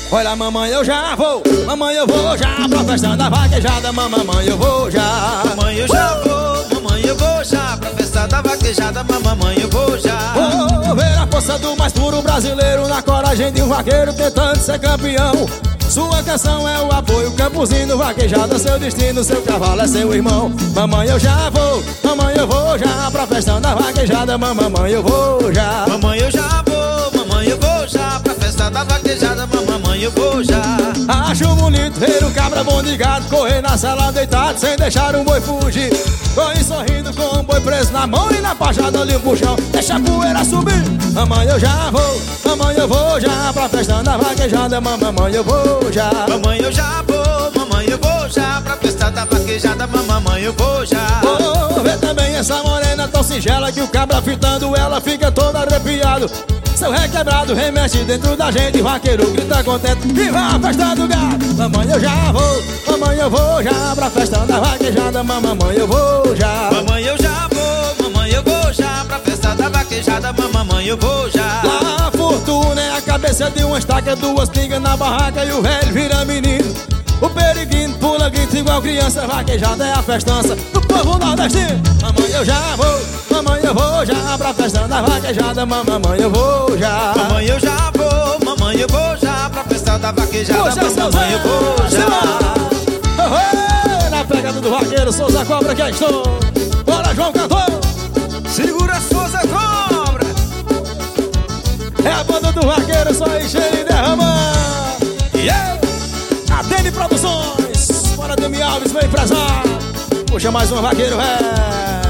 Olha, mamãe, eu já vou, mamãe, eu vou já pra festa da vaquejada, mamãe, eu vou já. Mamãe, eu já vou, mamãe, eu vou já pra festa da vaquejada, mamãe, eu vou já. Vou ver a força do mais puro brasileiro na coragem de um vaqueiro tentando ser campeão. Sua canção é o apoio, campozinho, vaquejada, seu destino, seu cavalo é seu irmão. Mamãe, eu já vou, mamãe, eu vou já pra festa da vaquejada, mamãe, eu vou já. Mamãe, eu já vou, mamãe, eu vou já pra festa da vaquejada, mamãe, eu vou já. Acho bonito ver um cabra bom de gado correr na sala deitado sem deixar um boi fugir. Boi sorrindo com um boi preso na mão e na pajada ali um puxão, deixa a poeira subir. Mamãe, eu já vou, mamãe, eu vou já pra festa da vaquejada, mamãe, eu vou já. Mamãe, eu já vou, mamãe, eu vou já pra festa da vaquejada, mamãe, eu vou já. Vou ver também essa morena tão singela que o cabra fitando ela fica todo arrepiado. Seu requebrado remexe dentro da gente, vaqueiro grita contente, viva a festa do gado. Mamãe, eu já vou, mamãe, eu vou já pra festa da vaquejada, mamãe, eu vou já. Mamãe, eu já vou, mamãe, eu vou já pra festa da vaquejada, mamãe, eu vou já. Lá a fortuna é a cabeça de uma estaca, duas pingas na barraca e o velho vira menino. O periguinho pula grito igual criança, vaquejada é a festança do povo nordestino. Mamãe, eu já vou, mamãe, eu vou já pra festa da vaquejada, mamãe, eu vou já. Mamãe, eu já vou, mamãe, eu vou já pra festa da vaquejada, mamãe, eu vou já. Na pegada do vaqueiro, Souza Cobra, que estou. Bora, João Cantor. Segura a Souza Cobra. É a banda do vaqueiro, só encher e derramar. Atende Produções. Bora, Demi Alves, meu empresário. Puxa mais um vaqueiro,